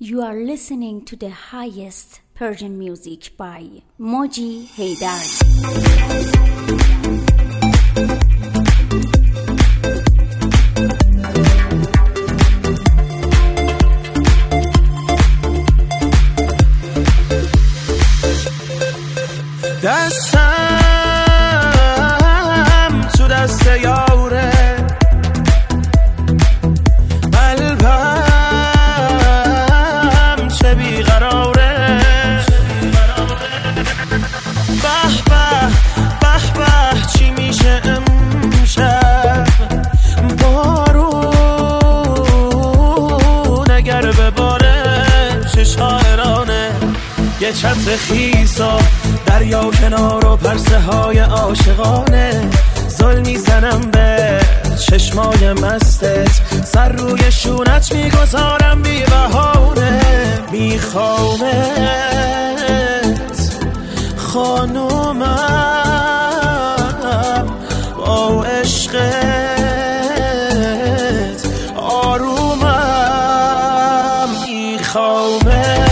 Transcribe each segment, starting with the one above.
You are listening to the highest Persian music by Moji Heydari. دستم تو دست یاره قلبم چه بیقراره به به به به چی میشه امشب بارون اگر بباره چه شاعرانه یه چتر خیسا دریا کنار و پرسه های عاشقانه زل میزنم به چشمای مستت سر روی شونت میگذارم بی بهانه میخوامت خانومم با عشقت آرومم میخوامت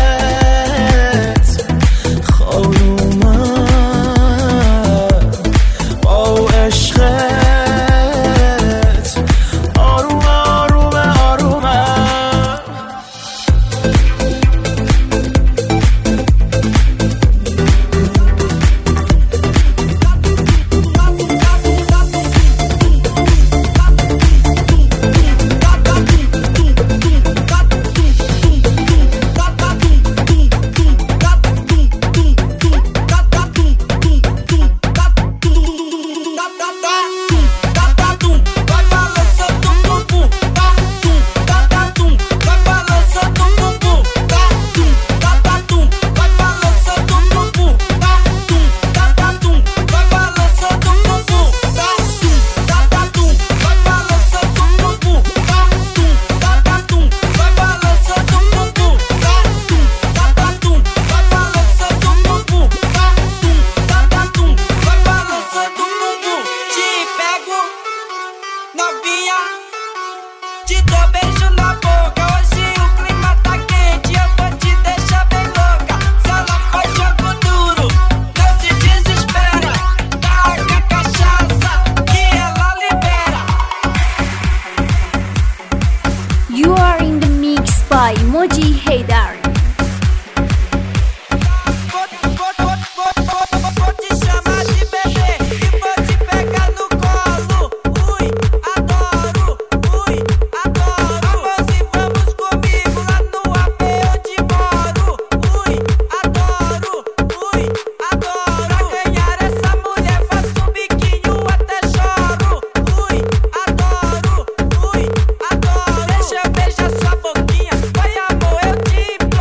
You are in the mix by Moji Heydari. Deixa eu beijar sua boquinha, vai amor, eu te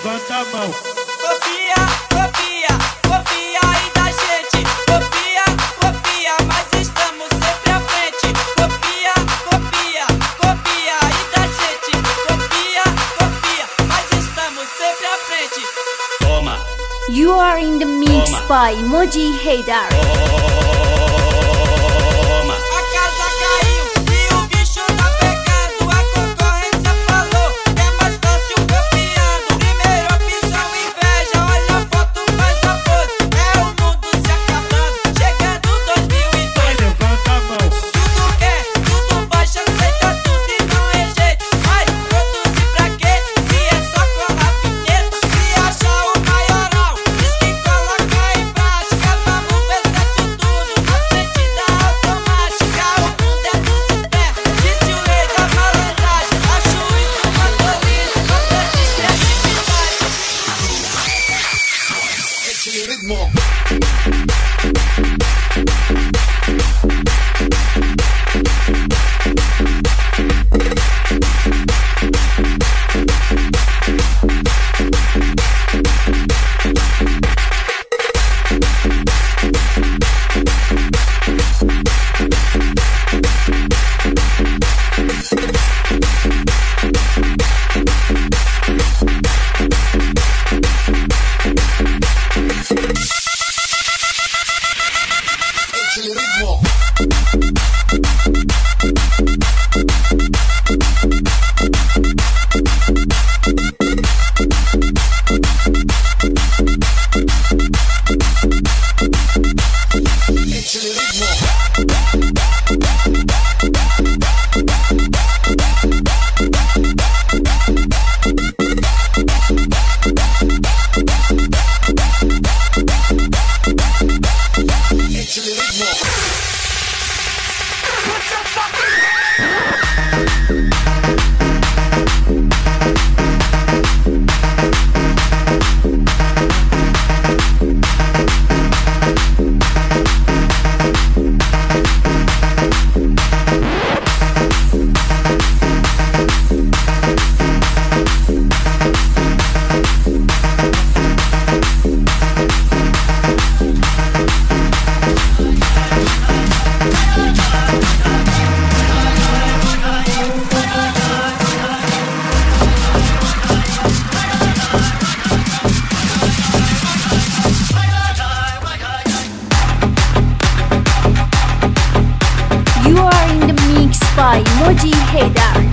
levanta a mão. Copia, copia, copia aí da gente. Copia, copia, mas estamos sempre à frente. Copia, copia, copia aí da gente. Copia, copia, mas estamos sempre à frente. Toma. You are in the mix by Moji Haydar. A casa caiu e o bicho tá pegando. A concorrência falou que é mais fácil copiando. Primeira opção, inveja. Olha a foto, faz a pose. É o mundo se acabando. Chegando 2002. Levanta a mão. Tudo quer, tudo baixa, aceita tudo e não rejeita. Mas produzir pra quê? Se é só colar vinheta. Se achar o maioral, diz que coloca em prática. Vamos ver se é tudo na frente da automática. O mundo é dos espertos, disse o rei da malandragem. Acho isso uma tolice, falta de criatividade. Échale ritmo. Échale ritmo. Échale ritmo. Échale ritmo. You are in the mix by Moji Haydar.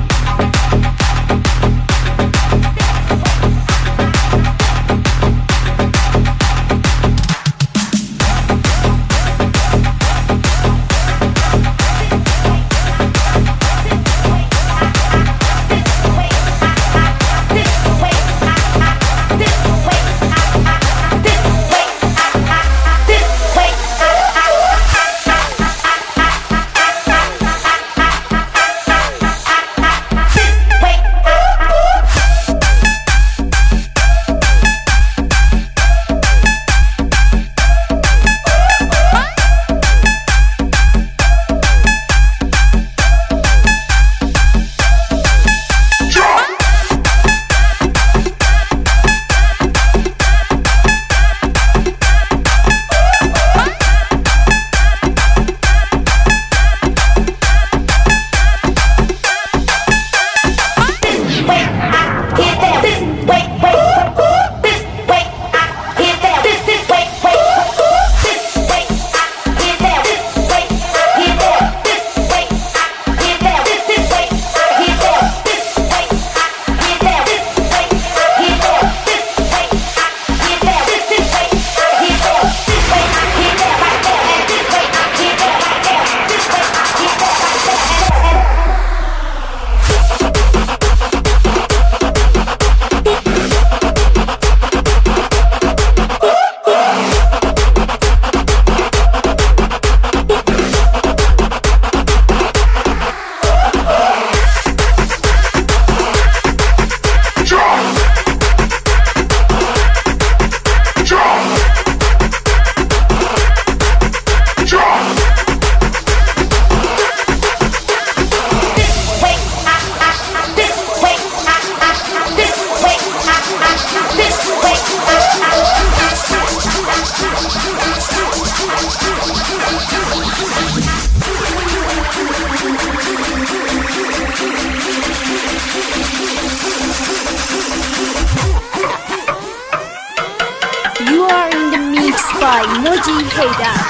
by Moji Haydar.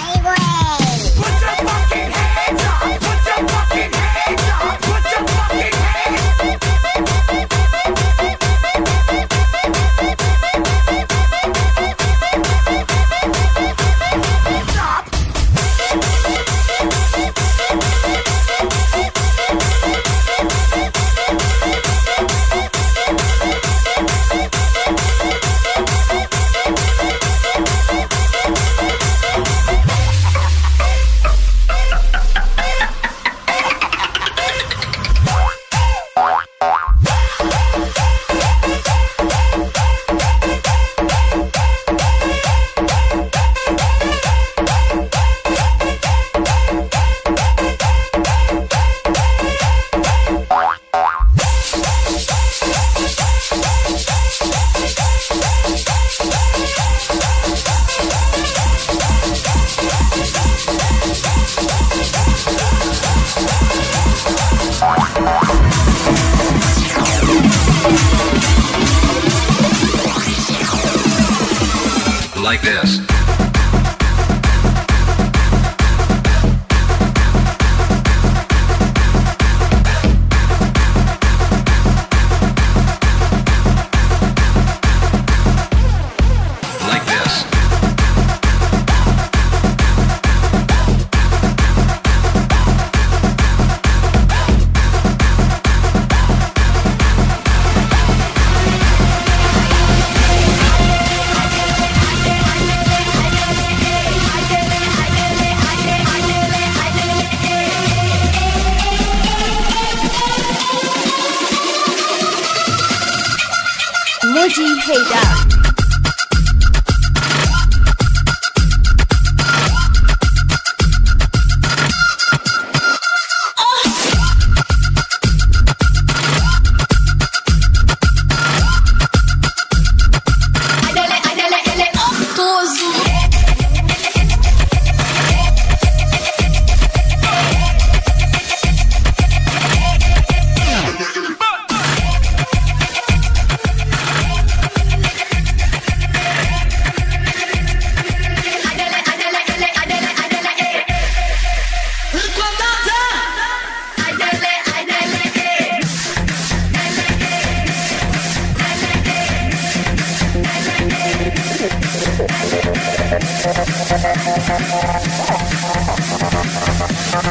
Like this. Like this. Moji Haydar.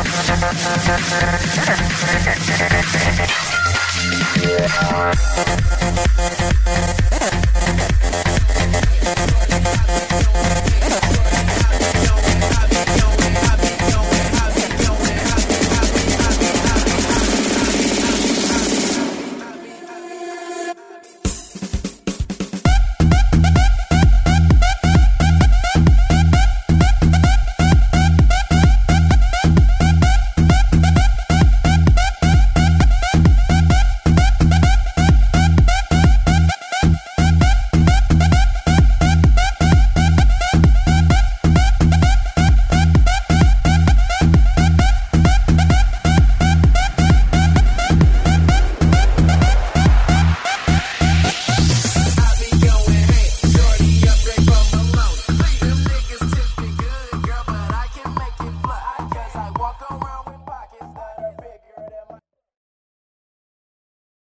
Yeah.